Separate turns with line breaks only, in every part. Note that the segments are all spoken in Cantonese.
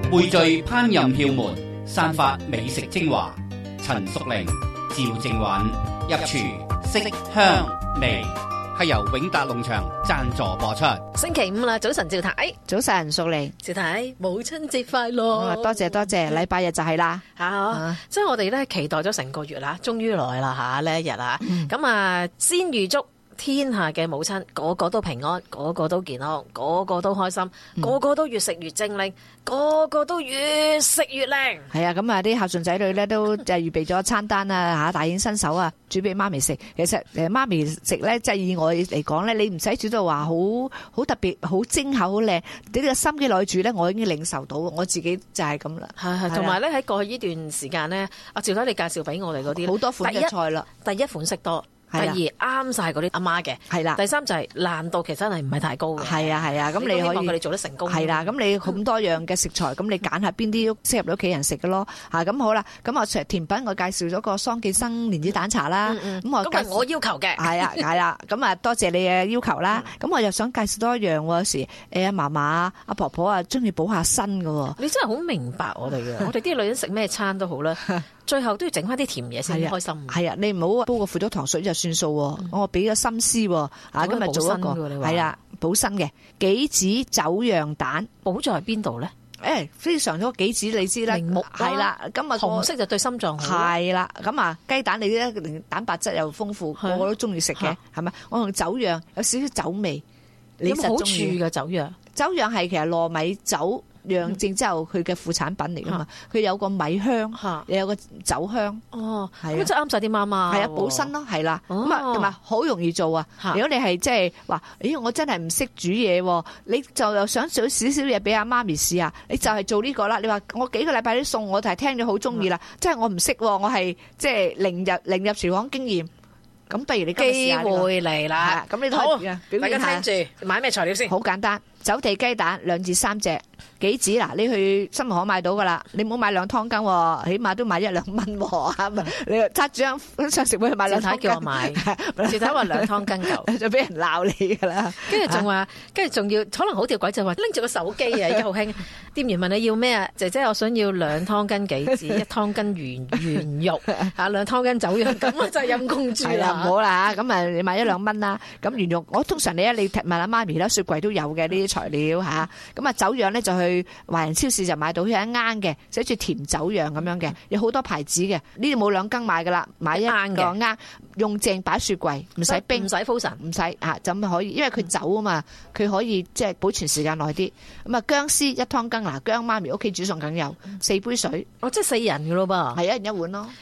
匯聚烹飪竅門，散發美食精華。陳淑玲、趙正允入廚色香味，係由永達農場贊助播出。
星期五啦，早晨趙太，
早晨淑玲，
趙太母親節快樂！
多謝多謝，禮拜日就係啦
嚇，即係我哋咧期待咗成個月啦，終於來啦嚇呢一日啊！咁啊，先預祝天下嘅母親個個都平安，個個都健康，個個都開心，個個都越食越精靈，個個都越食越靚。
係啊，咁啊啲孝順仔女咧都就預備咗餐單啊嚇，大顯身手啊，煮俾媽咪食。其實媽咪食咧，即係以我嚟講咧，你唔使煮到話好特別、好精巧、好靚，你呢個心機落去煮咧，我已經領受到，我自己就係咁啦。
係，同埋咧喺過去呢段時間咧，阿趙太你介紹俾我哋嗰啲
好多款嘅菜啦，
第一款式多。第二啱晒嗰啲阿媽嘅，係啦。第三就係難度其實真係唔係太高嘅，
係啊係啊。咁你可以希望
佢哋做得成功。
係啦，咁你咁多樣嘅食材，咁你揀下邊啲適合你屋企人食嘅咯。咁好啦，咁我甜品我介紹咗個桑寄生蓮子蛋茶啦。咁
係我要求嘅。
係啊係啦，咁啊多謝你嘅要求啦。咁我又想介紹多一樣喎，有時阿嫲嫲阿婆婆啊，中意補下身嘅喎。
你真係好明白我哋嘅，我哋啲女人食咩餐都好啦。最後都要整翻啲甜嘢先開心。係啊，
你唔好煲個腐竹糖水就算數喎。我俾咗心思喎。今日做一個係啊補身嘅杞子酒釀蛋，
補在邊度咧？
非常多杞子你知啦，明目係啦。今日
紅色就對心臟好。
係啦，咁啊雞蛋你咧蛋白質又豐富，個個都中意食嘅，係咪？我用酒釀有少少酒味，
有冇好處嘅酒釀？
酒釀係其實糯米酒釀正之後佢嘅副產品嚟噶嘛，佢有個米香，又有個酒香。哦，
咁真係啱晒啲媽媽。
係啊，補身咯，係啦。咁啊，同埋好容易做啊。如果你係即係話，我真係唔識煮嘢，你就又想做少少嘢俾阿媽咪試下，你就係做呢個啦。你話我幾個禮拜啲餸，我就係聽咗好中意啦。即係我唔識，我係即係零入廚房經驗。咁不如你今日試下。機會
嚟啦，
咁你都可以表現下。
大家聽住，買咩材料先？
好簡單。走地雞蛋2至3隻，杞子嗱你去新華可買到噶啦，你唔好買2湯羹喎，起碼都買1-2蚊喎。你揸住張食會去買2湯羹。
趙太叫我買，趙太話2湯羹夠，
就俾人鬧你噶啦。
跟住仲話，跟住仲要可能好吊詭就話拎住個手機啊，而家好興。店員問你要咩啊？姐姐我想要2湯羹杞子，1湯羹圓肉，2湯羹酒釀，咁啊真係陰公豬啦。
唔好啦，咁啊你買1-2蚊啦。咁圓肉我通常你問阿媽咪啦，雪櫃都有嘅呢啲材料嚇，咁啊酒釀咧就去華人超市就買到佢一啱嘅，寫住甜酒釀咁樣嘅，有好多牌子嘅，呢度冇2羹買噶啦，買一個啱，用正擺雪櫃，唔使冰，
唔使 frozen，
唔使嚇，就咁可以，因為佢酒啊嘛，佢可以即係保存時間耐啲。咁啊薑絲1湯羹嗱，薑媽咪屋企煮餸梗有，4杯水，
即係4人嘅咯噃，
係1人1碗咯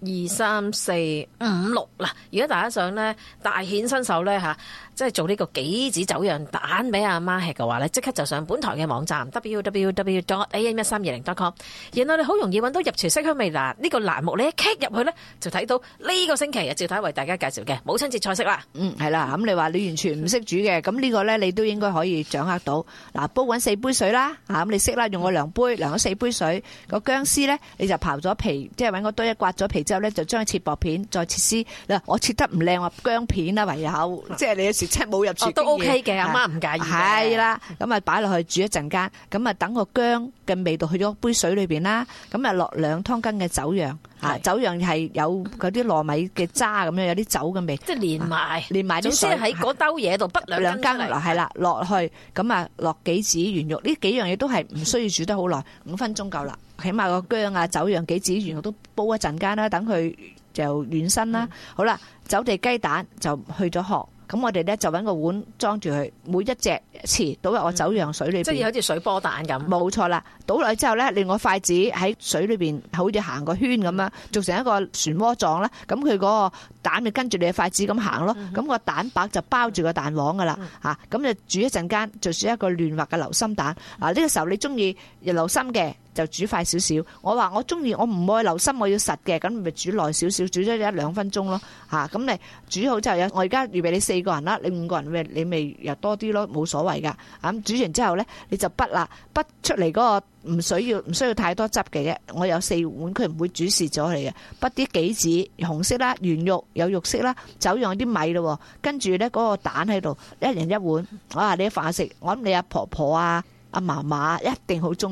，1、2、3、4、5、6嗱，如果大家想咧大顯身手咧嚇，即係做呢個杞子酒釀蛋俾阿媽吃嘅話咧，即刻就上本台嘅網站 www.am1320.com， 然後你好容易揾到入廚色香味嗱呢個欄目，你一 click 入去咧就睇到呢個星期啊趙太為大家介紹嘅母親節菜式啦。
係啦，咁你話你完全唔識煮嘅，咁呢個咧你都應該可以掌握到。嗱，煲滾4杯水啦，咁你識啦，用個量杯量咗4杯水，個薑絲咧你就刨咗皮，即係揾個堆一刮咗皮之後咧，就將佢切薄片，再切絲。嗱，我切得唔靚話薑片啦，唯有即係你有時真係冇入廚都
OK 嘅，阿媽唔介意。
係啦，咁啊擺落去煮一陣間，咁啊等個薑嘅味道去咗杯水裏邊啦，咁啊落2湯羹嘅酒釀，酒釀係有嗰啲糯米嘅渣咁樣，有啲酒嘅味，
即係連埋
啲水
喺嗰兜嘢度滗2羹
嗱係啦，落去咁啊落杞子圓肉呢幾樣嘢都係唔需要煮得好耐，5分鐘夠啦，起碼個薑啊酒釀杞子圓肉都煲一陣間啦，等佢就軟身啦。好啦，走地雞蛋就去咗殼。咁我哋咧就揾個碗裝住佢，每一隻匙倒入我酒釀水裏邊，
即係好似水波蛋咁。
冇錯啦，倒落去之後咧，另外筷子喺水裏邊好似行個圈咁樣，做成一個漩渦狀啦。咁佢嗰個蛋就跟住你嘅筷子咁行咯。咁個蛋白就包住個蛋黃噶啦，咁就煮一陣間，就算一個嫩滑嘅流心蛋。呢個時候你中意流心嘅，就煮快少少。我話我中意，我唔愛流心，我要實嘅，咁咪煮耐少少，煮咗1-2分鐘咯。咁你煮好之後，我而家預備你4個人啦，你5個人你咪又多啲咯，冇所謂噶。咁煮完之後咧，你就滗啦，滗出嚟嗰個唔需要太多汁嘅啫。我有4碗，佢唔會煮蝕咗嚟嘅。滗啲杞子紅色啦，圓肉有肉色啦，酒釀啲米咯，跟住咧嗰個蛋喺度，1人1碗。哇！你飯食，我諗你阿婆婆啊、阿嫲嫲一定好中意。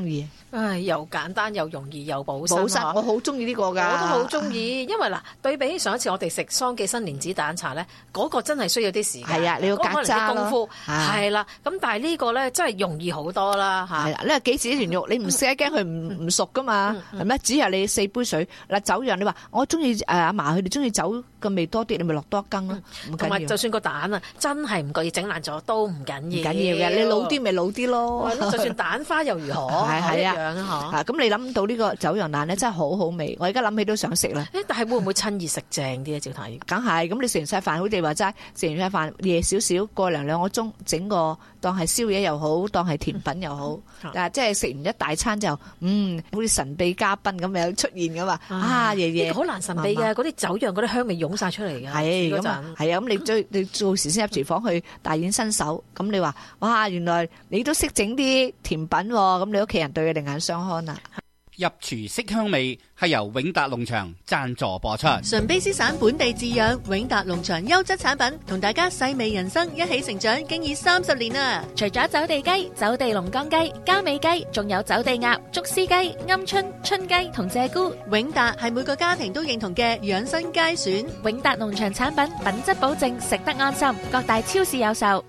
唉，又簡單又容易又補身
補身，
嗬
我好中意呢個㗎，
我都好中意，因為嗱，對比起上一次我哋食桑寄生蓮子蛋茶咧，嗰個真係需要啲時間，
係啊，你要隔
嗰個可能
渣
啲功夫，
啊
係啦。咁但係呢個咧真係容易好多啦嚇。
係啦，你話幾時呢團肉，你唔食驚佢唔熟噶嘛，係咪？只係你4杯水嗱，酒釀你話我中意阿嫲佢哋中意酒嘅味多啲，你咪落多一羹咯，唔緊要。
同埋就算個蛋啊，真係唔覺意整爛咗都唔緊要，
唔緊要嘅，你老啲咪老啲咯。
就算蛋花又如何，
係啊
一樣啊
啊，咁你諗到呢個酒釀蛋咧，真係好好味，我而家諗起都想食啦。
嚇。但係會唔會趁熱食正啲咧？趙太？
梗係，咁你食完晒飯，好似話齋，食完晒飯夜少少，過2個鐘，整個當係宵夜又好，當係甜品又好，即係食完一大餐就，好似神秘嘉賓咁樣出現噶嘛，爺爺
好難神秘嘅，嗰啲酒釀嗰啲香味湧晒出嚟嘅。
係咁
嗰陣
係啊，咁你做時先入廚房去大顯身手，咁你話哇，原來你都識整啲甜品喎，咁你屋企人對你另眼相看啦。
入廚色香味係由永達農場贊助播出。
純卑詩省本地飼養，永達農場優質產品，同大家細味人生，一起成長，經已30年啦。
除咗走地雞、走地龍江雞、嘉美雞，仲有走地鴨、竹絲雞、鵪鶉、春雞同鷓鴣。
永達係每個家庭都認同嘅養生佳選。
永達農場產品，品質保證，食得安心，各大超市有售。